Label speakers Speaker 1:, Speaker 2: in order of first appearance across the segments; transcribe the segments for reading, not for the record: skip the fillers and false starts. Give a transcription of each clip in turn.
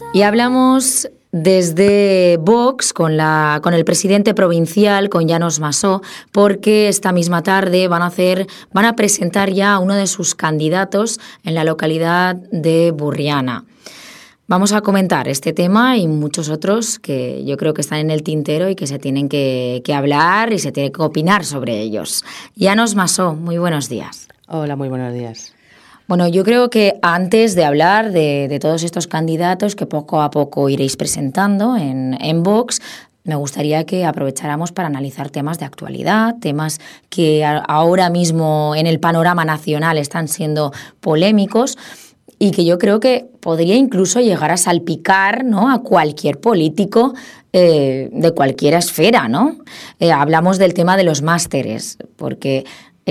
Speaker 1: Y hablamos desde Vox con el presidente provincial, con Llanos Masó, porque esta misma tarde van a presentar ya a uno de sus candidatos en la localidad de Burriana. Vamos a comentar este tema y muchos otros que yo creo que están en el tintero y que se tienen que hablar y se tiene que opinar sobre ellos. Llanos Masó, muy buenos días.
Speaker 2: Hola, muy buenos días.
Speaker 1: Bueno, yo creo que antes de hablar de todos estos candidatos que poco a poco iréis presentando en Vox, me gustaría que aprovecháramos para analizar temas de actualidad, temas que ahora mismo en el panorama nacional están siendo polémicos y que yo creo que podría incluso llegar a salpicar, ¿no?, a cualquier político de cualquier esfera, ¿no? Hablamos del tema de los másteres, porque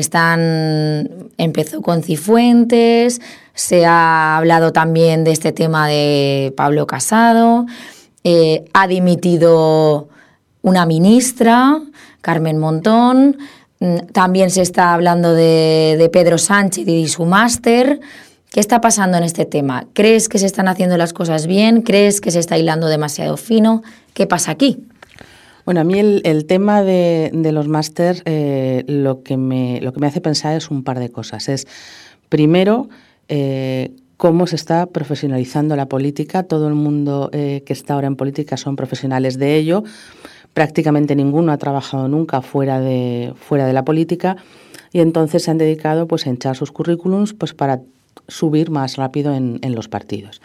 Speaker 1: empezó con Cifuentes, se ha hablado también de este tema de Pablo Casado, ha dimitido una ministra, Carmen Montón, también se está hablando de Pedro Sánchez y su máster. ¿Qué está pasando en este tema? ¿Crees que se están haciendo las cosas bien? ¿Crees que se está hilando demasiado fino? ¿Qué pasa aquí?
Speaker 2: Bueno, a mí el tema de los máster lo que me hace pensar es un par de cosas. Es, primero, cómo se está profesionalizando la política. Todo el mundo que está ahora en política son profesionales de ello. Prácticamente ninguno ha trabajado nunca fuera de la política y entonces se han dedicado pues, a hinchar sus currículums pues, para subir más rápido en los partidos.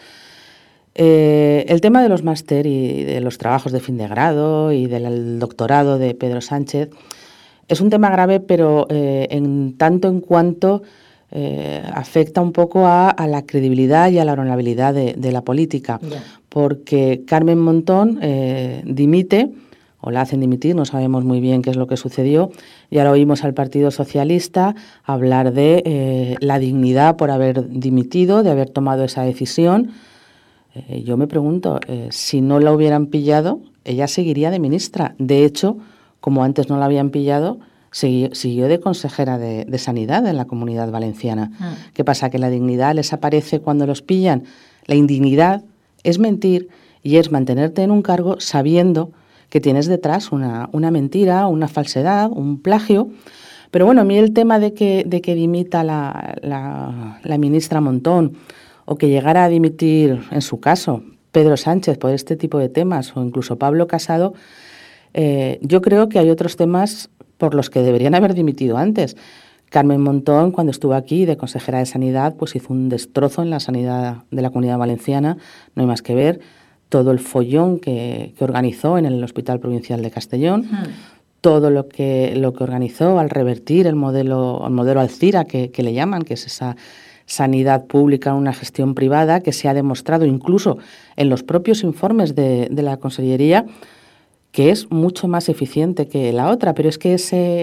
Speaker 2: El tema de los máster y de los trabajos de fin de grado y del doctorado de Pedro Sánchez es un tema grave, pero en tanto en cuanto afecta un poco a la credibilidad y a la honorabilidad de la política, porque Carmen Montón dimite, o la hacen dimitir, no sabemos muy bien qué es lo que sucedió. Ya lo oímos al Partido Socialista hablar de la dignidad por haber dimitido, de haber tomado esa decisión. Yo me pregunto, si no la hubieran pillado, ella seguiría de ministra. De hecho, como antes no la habían pillado, siguió de consejera de Sanidad en la Comunidad Valenciana. ¿Qué pasa? Que la dignidad les aparece cuando los pillan. La indignidad es mentir y es mantenerte en un cargo sabiendo que tienes detrás una mentira, una falsedad, un plagio. Pero bueno, a mí el tema de que dimita la ministra Montón o que llegara a dimitir, en su caso, Pedro Sánchez por este tipo de temas o incluso Pablo Casado, yo creo que hay otros temas por los que deberían haber dimitido antes. Carmen Montón, cuando estuvo aquí de consejera de Sanidad, pues hizo un destrozo en la sanidad de la Comunidad Valenciana, no hay más que ver. Todo el follón que organizó en el Hospital Provincial de Castellón, todo lo que organizó al revertir el modelo Alcira, que le llaman, que es esa sanidad pública en una gestión privada, que se ha demostrado incluso en los propios informes de la Consellería que es mucho más eficiente que la otra, pero es que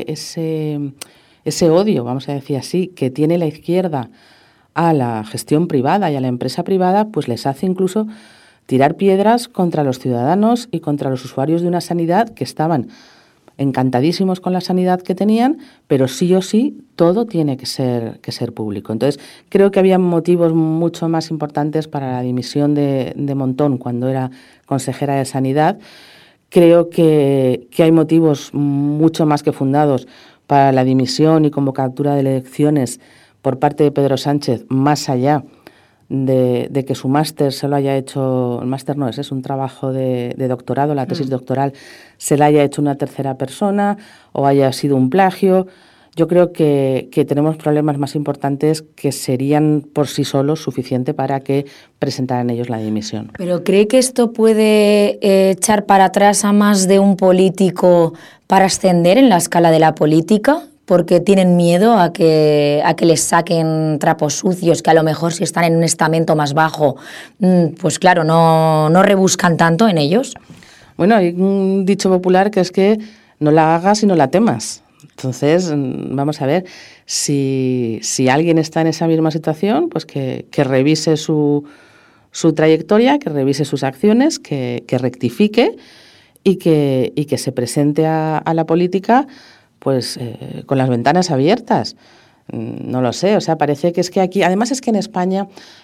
Speaker 2: ese odio, vamos a decir así, que tiene la izquierda a la gestión privada y a la empresa privada, pues les hace incluso tirar piedras contra los ciudadanos y contra los usuarios de una sanidad que estaban encantadísimos con la sanidad que tenían, pero sí o sí todo tiene que ser público. Entonces, creo que había motivos mucho más importantes para la dimisión de Montón cuando era consejera de Sanidad. Creo que hay motivos mucho más que fundados para la dimisión y convocatoria de elecciones por parte de Pedro Sánchez, más allá de que su máster se lo haya hecho, el máster no es un trabajo de doctorado, la tesis doctoral se la haya hecho una tercera persona o haya sido un plagio. Yo creo que tenemos problemas más importantes que serían por sí solos suficiente para que presentaran ellos la dimisión.
Speaker 1: ¿Pero cree que esto puede echar para atrás a más de un político para ascender en la escala de la política? Porque tienen miedo a que les saquen trapos sucios, que a lo mejor si están en un estamento más bajo, pues claro, no rebuscan tanto en ellos.
Speaker 2: Bueno, hay un dicho popular que es que no la hagas y no la temas. Entonces, vamos a ver, si alguien está en esa misma situación, pues que revise su trayectoria, que revise sus acciones, que rectifique y que se presente a la política pues con las ventanas abiertas. No lo sé, o sea, parece que es que aquí, además es que en España,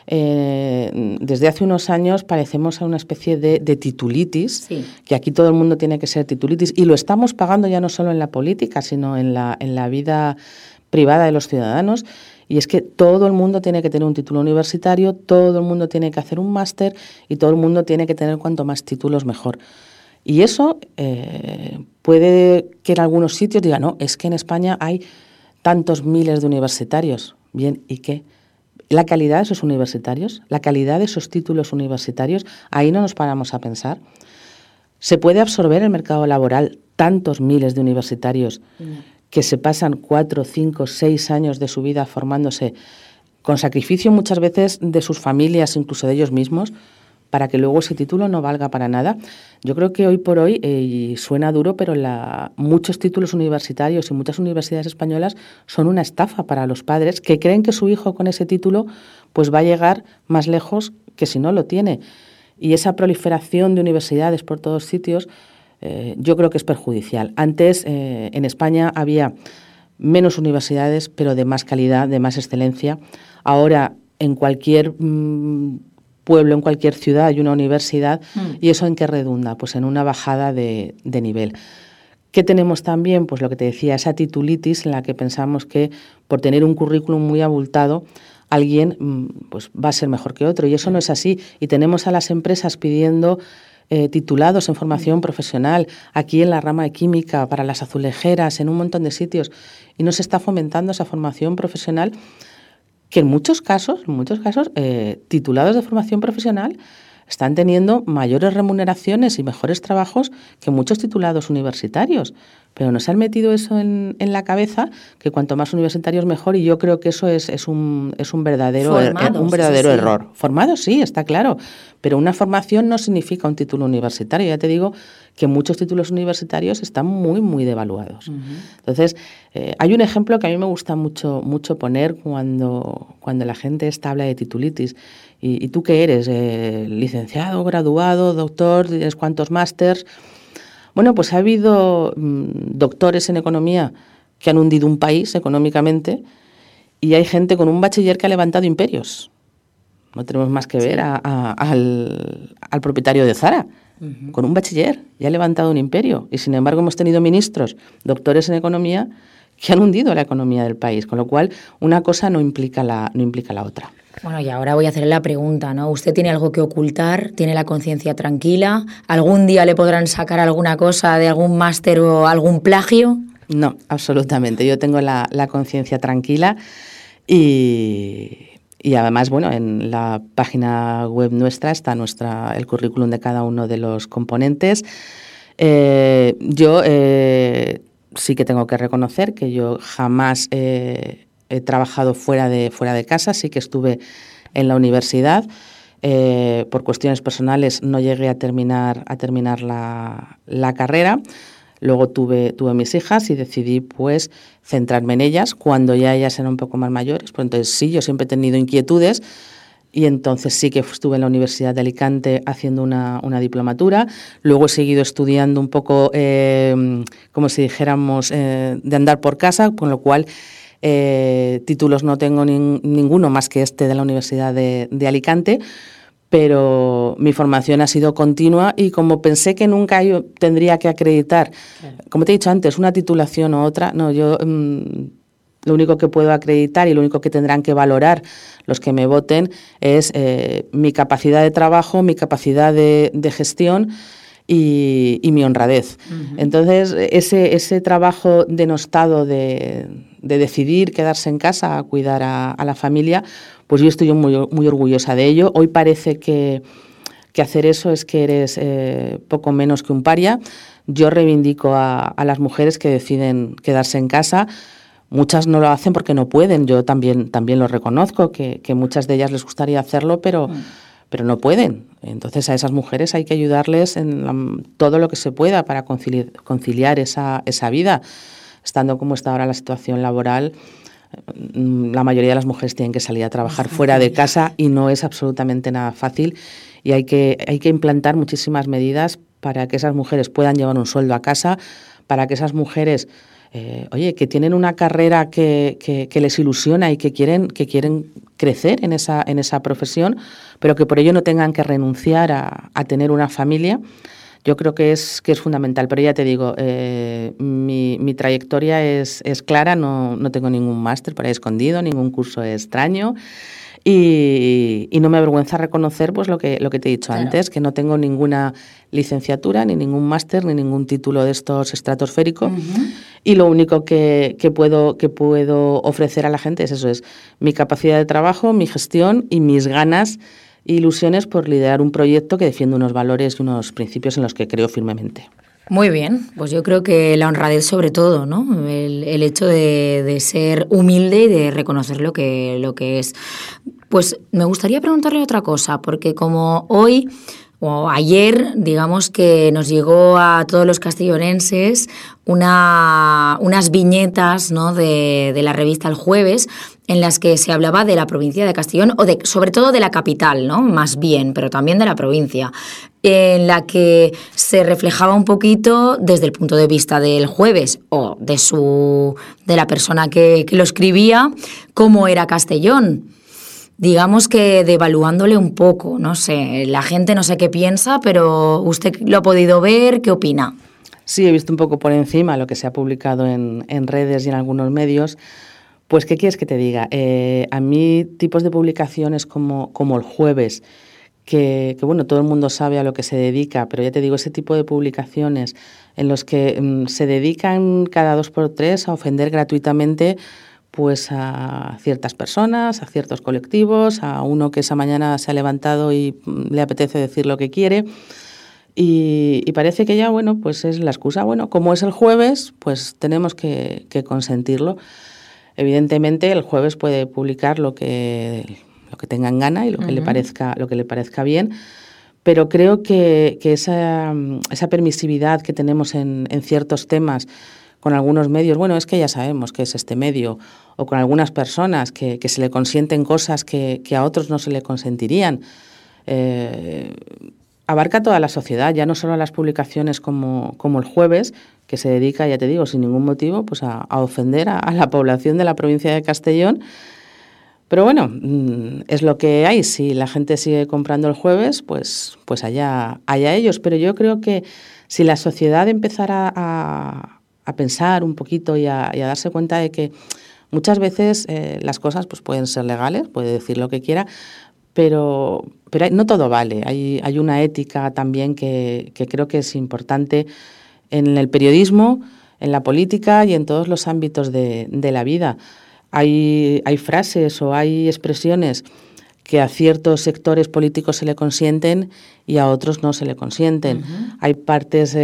Speaker 2: desde hace unos años parecemos a una especie de titulitis, sí, que aquí todo el mundo tiene que ser titulitis, y lo estamos pagando ya no solo en la política, sino en la vida privada de los ciudadanos, y es que todo el mundo tiene que tener un título universitario, todo el mundo tiene que hacer un máster, y todo el mundo tiene que tener cuanto más títulos mejor. Y eso puede que en algunos sitios digan, no, es que en España hay tantos miles de universitarios. Bien, ¿y qué? La calidad de esos universitarios, la calidad de esos títulos universitarios, ahí no nos paramos a pensar. ¿Se puede absorber el mercado laboral tantos miles de universitarios que se pasan 4, 5, 6 años de su vida formándose con sacrificio muchas veces de sus familias, incluso de ellos mismos, para que luego ese título no valga para nada? Yo creo que hoy por hoy, y suena duro, pero muchos títulos universitarios y muchas universidades españolas son una estafa para los padres que creen que su hijo con ese título pues va a llegar más lejos que si no lo tiene. Y esa proliferación de universidades por todos sitios yo creo que es perjudicial. Antes en España había menos universidades, pero de más calidad, de más excelencia. Ahora en cualquier pueblo, en cualquier ciudad hay una universidad. ¿Y eso en qué redunda? Pues en una bajada de nivel. ¿Qué tenemos también? Pues lo que te decía, esa titulitis en la que pensamos que por tener un currículum muy abultado alguien pues va a ser mejor que otro, y eso no es así. Y tenemos a las empresas pidiendo titulados en formación profesional, aquí en la rama de química, para las azulejeras, en un montón de sitios, y no se está fomentando esa formación profesional que en muchos casos, titulados de formación profesional están teniendo mayores remuneraciones y mejores trabajos que muchos titulados universitarios. Pero nos han metido eso en la cabeza, que cuanto más universitarios mejor, y yo creo que eso es un verdadero error. Formados sí, está claro, pero una formación no significa un título universitario. Ya te digo que muchos títulos universitarios están muy, muy devaluados. Entonces, hay un ejemplo que a mí me gusta mucho poner cuando la gente habla de titulitis. ¿Y tú qué eres? ¿Licenciado, graduado, doctor? ¿Tienes cuántos másters? Bueno, pues ha habido doctores en economía que han hundido un país económicamente, y hay gente con un bachiller que ha levantado imperios. No tenemos más que ver al propietario de Zara, con un bachiller, y ha levantado un imperio. Y sin embargo hemos tenido ministros, doctores en economía, que han hundido la economía del país, con lo cual una cosa no implica la otra.
Speaker 1: Bueno, y ahora voy a hacerle la pregunta, ¿no? ¿Usted tiene algo que ocultar? ¿Tiene la conciencia tranquila? ¿Algún día le podrán sacar alguna cosa de algún máster o algún plagio?
Speaker 2: No, absolutamente. Yo tengo la conciencia tranquila y además, bueno, en la página web nuestra está el currículum de cada uno de los componentes. Yo sí que tengo que reconocer que yo jamás he trabajado fuera de casa, sí que estuve en la universidad. Por cuestiones personales no llegué a terminar la carrera. Luego tuve mis hijas y decidí pues centrarme en ellas cuando ya ellas eran un poco más mayores. Pues entonces sí, yo siempre he tenido inquietudes, y entonces sí que estuve en la Universidad de Alicante haciendo una diplomatura. Luego he seguido estudiando un poco, como si dijéramos, de andar por casa, con lo cual títulos no tengo ninguno más que de la Universidad de Alicante, pero mi formación ha sido continua, y como pensé que nunca yo tendría que acreditar, como te he dicho antes, una titulación u otra, no, yo lo único que puedo acreditar y lo único que tendrán que valorar los que me voten es mi capacidad de trabajo, mi capacidad de gestión y mi honradez. Entonces, ese trabajo denostado de decidir quedarse en casa a cuidar a la familia, pues yo estoy muy, muy orgullosa de ello. Hoy parece que hacer eso es que eres poco menos que un paria. Yo reivindico a las mujeres que deciden quedarse en casa. Muchas no lo hacen porque no pueden. Yo también lo reconozco, que muchas de ellas les gustaría hacerlo, pero no pueden. Entonces a esas mujeres hay que ayudarles en todo lo que se pueda para conciliar esa vida. Estando como está ahora la situación laboral, la mayoría de las mujeres tienen que salir a trabajar fuera de casa, y no es absolutamente nada fácil, y hay que implantar muchísimas medidas para que esas mujeres puedan llevar un sueldo a casa, para que esas mujeres oye, que tienen una carrera que les ilusiona y que quieren crecer en esa profesión, pero que por ello no tengan que renunciar a tener una familia. Yo creo que es fundamental, pero ya te digo, mi trayectoria es clara, no tengo ningún máster por ahí escondido, ningún curso extraño. Y no me avergüenza reconocer pues lo que te he dicho antes, que no tengo ninguna licenciatura, ni ningún máster, ni ningún título de estos estratosféricos. Y lo único que puedo ofrecer a la gente es eso, es mi capacidad de trabajo, mi gestión y mis ganas e ilusiones por liderar un proyecto que defiende unos valores y unos principios en los que creo firmemente.
Speaker 1: Muy bien, pues yo creo que la honradez sobre todo, ¿no? El hecho de ser humilde y de reconocer lo que es. Pues me gustaría preguntarle otra cosa, porque como hoy o ayer, digamos que nos llegó a todos los castellonenses unas viñetas, ¿no?, de la revista El Jueves, en las que se hablaba de la provincia de Castellón, o sobre todo de la capital, ¿no?, más bien, pero también de la provincia, en la que se reflejaba un poquito desde el punto de vista del Jueves o de la persona que lo escribía, cómo era Castellón. Digamos que devaluándole un poco, no sé, la gente no sé qué piensa, pero usted lo ha podido ver, ¿qué opina?
Speaker 2: Sí, he visto un poco por encima lo que se ha publicado en redes y en algunos medios. Pues, ¿qué quieres que te diga? A mí, tipos de publicaciones como El Jueves, que bueno, todo el mundo sabe a lo que se dedica, pero ya te digo, ese tipo de publicaciones en los que se dedican cada 2 por 3 a ofender gratuitamente pues a ciertas personas, a ciertos colectivos, a uno que esa mañana se ha levantado y le apetece decir lo que quiere. Y parece que ya, bueno, pues es la excusa. Bueno, como es el jueves, pues tenemos que consentirlo. Evidentemente, el jueves puede publicar lo que tengan gana y lo que le parezca bien, pero creo que esa permisividad que tenemos en ciertos temas con algunos medios, bueno, es que ya sabemos que es este medio, o con algunas personas que se le consienten cosas que a otros no se le consentirían, abarca toda la sociedad, ya no solo a las publicaciones como El Jueves, que se dedica, ya te digo, sin ningún motivo, pues a ofender a la población de la provincia de Castellón. Pero bueno, es lo que hay. Si la gente sigue comprando El Jueves, pues allá ellos. Pero yo creo que si la sociedad empezara a pensar un poquito y a darse cuenta de que muchas veces las cosas pues pueden ser legales, puede decir lo que quiera, pero no todo vale. Hay una ética también que creo que es importante en el periodismo, en la política y en todos los ámbitos de la vida. Hay frases o hay expresiones que a ciertos sectores políticos se le consienten y a otros no se le consienten. Uh-huh. Hay partes,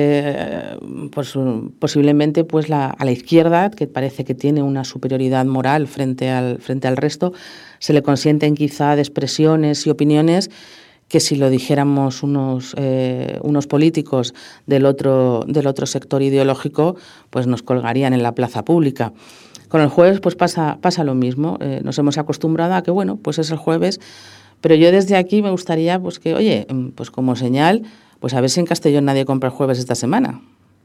Speaker 2: posiblemente pues a la izquierda, que parece que tiene una superioridad moral frente al resto, se le consienten quizá de expresiones y opiniones que si lo dijéramos unos políticos del otro sector ideológico, pues nos colgarían en la plaza pública. Con el jueves pues pasa lo mismo. Nos hemos acostumbrado a que, bueno, pues es el jueves, pero yo desde aquí me gustaría pues que, oye, pues como señal, pues a ver si en Castellón nadie compra el jueves esta semana.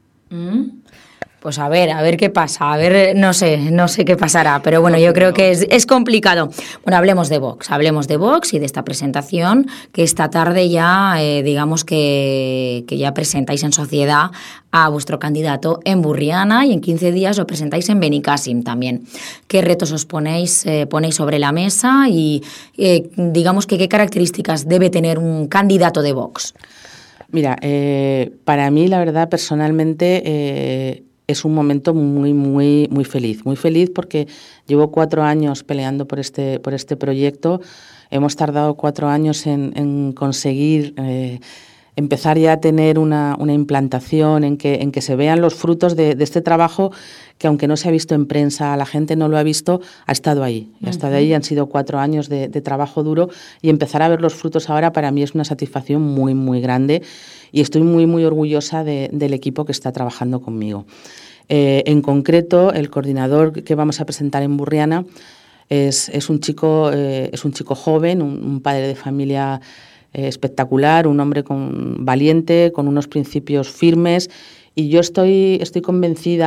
Speaker 1: Pues a ver qué pasa, no sé qué pasará, pero bueno, yo creo que es complicado. Bueno, hablemos de Vox y de esta presentación que esta tarde ya, digamos que ya presentáis en sociedad a vuestro candidato en Burriana y en 15 días lo presentáis en Benicàssim también. ¿Qué retos os ponéis sobre la mesa y digamos que qué características debe tener un candidato de Vox?
Speaker 2: Mira, para mí, la verdad, personalmente, es un momento muy, muy, muy feliz. Muy feliz porque llevo 4 años peleando por este proyecto. Hemos tardado 4 años en conseguir empezar ya a tener una implantación, en que se vean los frutos de este trabajo que, aunque no se ha visto en prensa, la gente no lo ha visto, ha estado ahí. Y ha estado ahí, han sido 4 años de trabajo duro y empezar a ver los frutos ahora para mí es una satisfacción muy, muy grande y estoy muy, muy orgullosa del equipo que está trabajando conmigo. En concreto, el coordinador que vamos a presentar en Burriana es un chico joven, un padre de familia espectacular, un hombre valiente, con unos principios firmes, y yo estoy convencida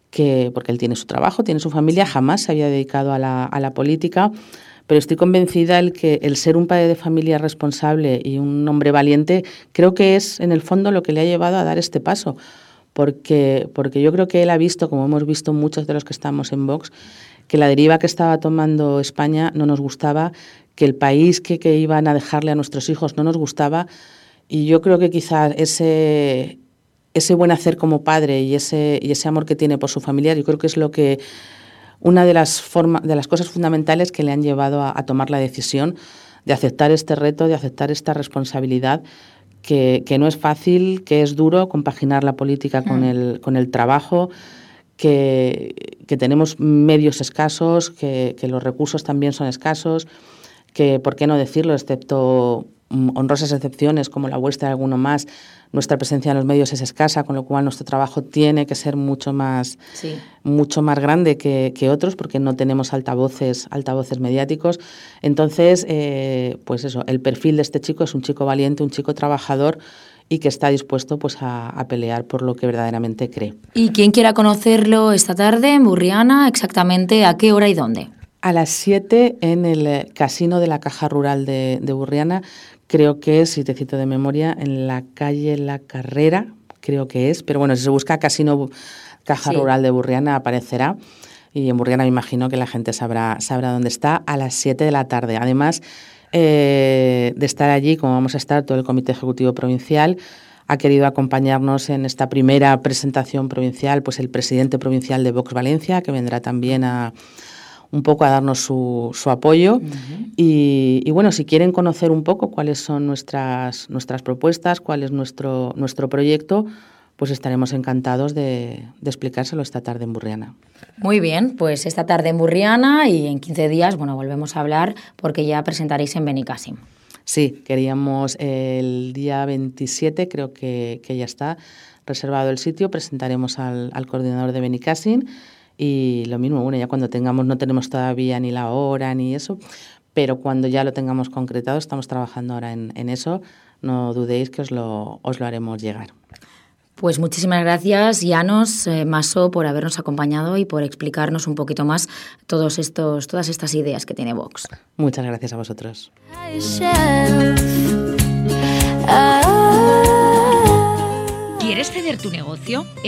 Speaker 2: porque él tiene su trabajo, tiene su familia, jamás se había dedicado a la política, pero estoy convencida que el ser un padre de familia responsable y un hombre valiente creo que es en el fondo lo que le ha llevado a dar este paso, porque yo creo que él ha visto, como hemos visto muchos de los que estamos en Vox, que la deriva que estaba tomando España no nos gustaba, que el país que iban a dejarle a nuestros hijos no nos gustaba, y yo creo que quizás ese buen hacer como padre y ese amor que tiene por su familia, yo creo que es una de las cosas fundamentales que le han llevado a tomar la decisión de aceptar este reto, de aceptar esta responsabilidad, que no es fácil, que es duro compaginar la política con el trabajo, que tenemos medios escasos, que los recursos también son escasos, que, por qué no decirlo, excepto honrosas excepciones como la vuestra y alguno más, nuestra presencia en los medios es escasa, con lo cual nuestro trabajo tiene que ser mucho más grande que otros, porque no tenemos altavoces mediáticos. Entonces, pues eso, el perfil de este chico es un chico valiente, un chico trabajador y que está dispuesto pues a pelear por lo que verdaderamente cree.
Speaker 1: Y quien quiera conocerlo esta tarde en Burriana, exactamente ¿a qué hora y dónde?
Speaker 2: A las 7 en el Casino de la Caja Rural de Burriana. Creo que es, si te cito de memoria, en la calle La Carrera, creo que es. Pero bueno, si se busca Casino Caja Rural de Burriana aparecerá. Y en Burriana me imagino que la gente sabrá dónde está, a las 7 de la tarde. Además de estar allí, como vamos a estar todo el Comité Ejecutivo Provincial, ha querido acompañarnos en esta primera presentación provincial, pues el presidente provincial de Vox Valencia, que vendrá también un poco a darnos su apoyo. Uh-huh. Y bueno, si quieren conocer un poco cuáles son nuestras propuestas, cuál es nuestro proyecto, pues estaremos encantados de explicárselo esta tarde en Burriana.
Speaker 1: Muy bien, pues esta tarde en Burriana y en 15 días, bueno, volvemos a hablar porque ya presentaréis en Benicàssim.
Speaker 2: Sí, queríamos el día 27, creo que ya está reservado el sitio, presentaremos al coordinador de Benicàssim. Y lo mismo, bueno, ya cuando no tenemos todavía ni la hora ni eso, pero cuando ya lo tengamos concretado, estamos trabajando ahora en eso, no dudéis que os lo haremos llegar.
Speaker 1: Pues muchísimas gracias, Llanos Massó, por habernos acompañado y por explicarnos un poquito más todas estas ideas que tiene Vox.
Speaker 2: Muchas gracias a vosotros.
Speaker 3: ¿Quieres ceder tu negocio?